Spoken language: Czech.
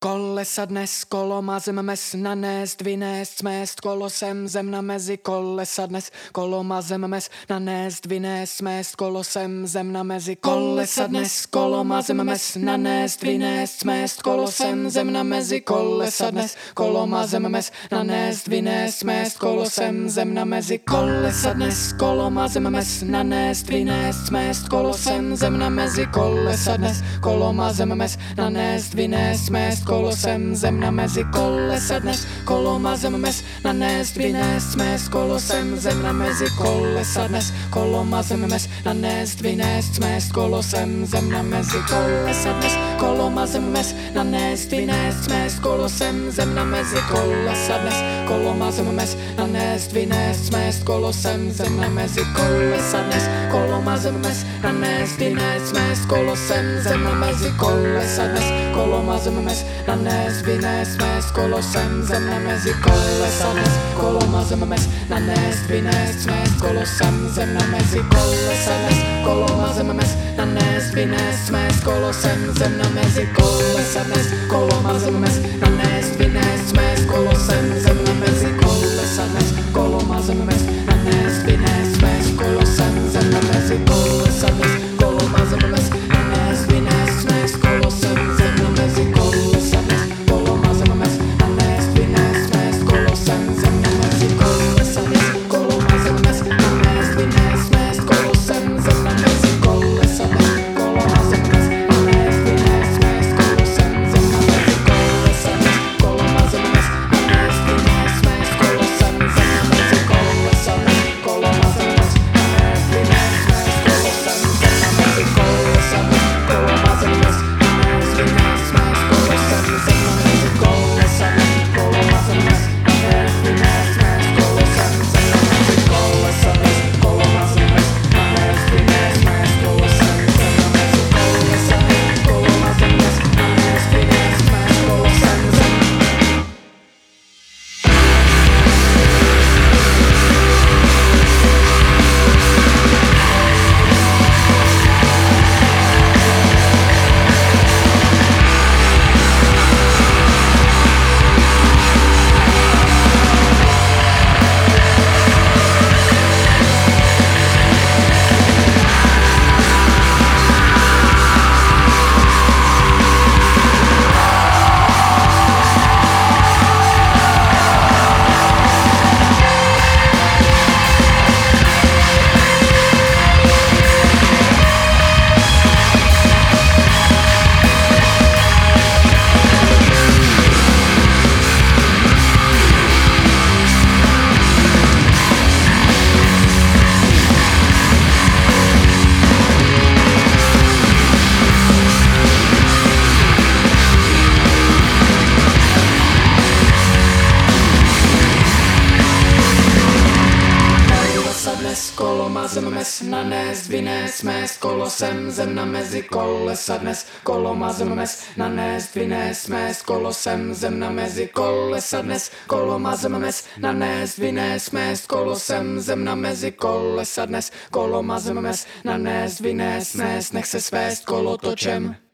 Kolesa dnes, kolo mazem mes, nanést, vynést, smést, kolosem, zem na mezi, kolesa dnes, kolo mazem mes, nanést, vynést, smést, kolosem, zem na mezi, kolesa dnes, kolo mazem mes, nanést, vynést, smést, kolosem, zem na mezi, kolesa dnes, kolo mazem mes, nanést, vynést, smést, kolosem, zem na mezi, kolesa dnes, kolo mazem mes, nanést, vynést, smést, kolosem, zem na mezi, kolesa dnes, kolo mazem mes, nanést, vynést, smést, kolosem, zem na mezi, kolesa dnes, kolo mazem mes, nanést, vynést, smést, kolosem, zem na mezi, kolesa dnes, kolo mazem mes, nanést, vynést, smést, kolosem, zem na mezi, kolesa dnes, kolo mazem mes, nanést, vynést, smést, kolosem, zem na mezi, kolesa dnes, kolo mazem mes, nanést, vynést, smést, kolosem, zem na mezi, kolesa dnes, kolo mazem mes, nanést, vynést, smést, kolosem, zem na mezi, kolesa dnes, kolo mazem mes, nanést, vynést, smést, kolosem, zem na mezi, kolesa dnes, kolo mazem mes, nanést, vynést, smést, kolosem, zem na mezi, kolesa dnes, kolo mazem mes, nanést, vynést, smést, kolosem, zem na mezi, kolesa dnes, kolo mazem mes, nanést, vynést, smést, kolosem, zem na mezi, kolesa dnes, kolo mazem mes, nanést, vynést, smést, kolosem, zem na mezi, kolesa dnes, kolo mazem mes, nanést, vynést, smést, kolosem, zem na mezi, kolesa dnes, kolo mazem mes, nanést, vynést, smést, kolosem, zem na mezi, kolesa dnes, kolo mazem mes, nanést, vynést, smést, kolosem, zem na mezi, kolesa dnes, kolo mazem mes, nanést, vynést, smést, kolosem, zem na mezi, kolesa dnes, kolo mazem mes, nanést, vynést, smést, kolosem, zem na mezi, kolesa dnes, kolo mazem mes, nanést, vynést, smést, kolosem, zem na mezi, kolesa dnes, kolo mazem mes, nanést, vynést, smést, kolosem, zem na mezi, kolesa dnes, kolo mazem mes, nanést, vynést, smést, kolosem, zem na mezi, kolesa dnes, kolo mazem mes, nanést, vynést, smést, kolosem, zem na mezi, kolesa dnes, kolo mazem mes, nanést, vynést, smést, kolosem, zem. Kolo mazem mes, nanést, vynést, smést, kolosem, zem na mezi, kolesa dnes, kolo mazem mes, nanést, vynést, smést, kolosem, zem na mezi, kolesa dnes, kolo mazem mes, nanést, vynést, smést, kolosem, zem na mezi, kolesa dnes, kolo mazem mes, nanést, vynést, smést, nech se svést kolotočem.